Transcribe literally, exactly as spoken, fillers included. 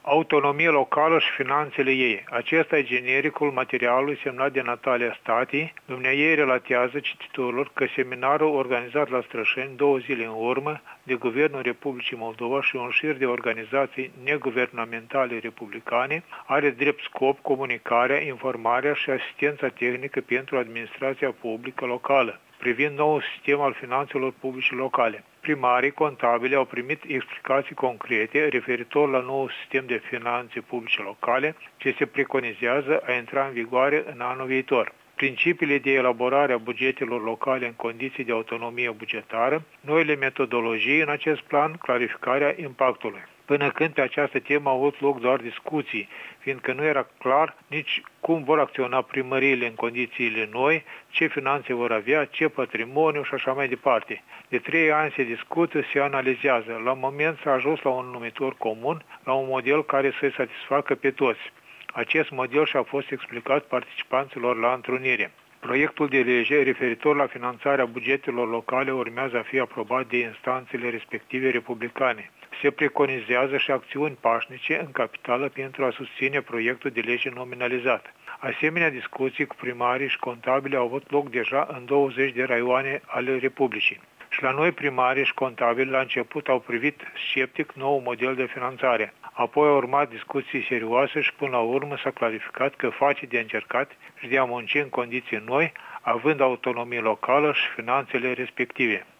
Autonomie locală și finanțele ei. Acesta e genericul materialului semnat de Natalia Stati. Dumneaei relatează cititorilor că seminarul organizat la Strășeni două zile în urmă de Guvernul Republicii Moldova și un șir de organizații neguvernamentale republicane are drept scop comunicarea, informarea și asistența tehnică pentru administrația publică locală privind noul sistem al finanțelor publice locale. Primarii contabili au primit explicații concrete referitor la noul sistem de finanțe publice locale ce se preconizează a intra în vigoare în anul viitor. Principiile de elaborare a bugetelor locale în condiții de autonomie bugetară, noile metodologii în acest plan, clarificarea impactului. Până când pe această temă au avut loc doar discuții, fiindcă nu era clar nici cum vor acționa primăriile în condițiile noi, ce finanțe vor avea, ce patrimoniu și așa mai departe. De trei ani se discută, se analizează. La moment s-a ajuns la un numitor comun, la un model care să-i satisfacă pe toți. Acest model și-a fost explicat participanților la întrunire. Proiectul de lege referitor la finanțarea bugetelor locale urmează a fi aprobat de instanțele respective republicane. Se preconizează și acțiuni pașnice în capitală pentru a susține proiectul de lege nominalizat. Asemenea discuții cu primarii și contabili au avut loc deja în douăzeci de raioane ale Republicii. Și la noi primarii și contabili la început au privit sceptic nou model de finanțare. Apoi au urmat discuții serioase și până la urmă s-a clarificat că face de încercat și de a munci în condiții noi, având autonomie locală și finanțele respective.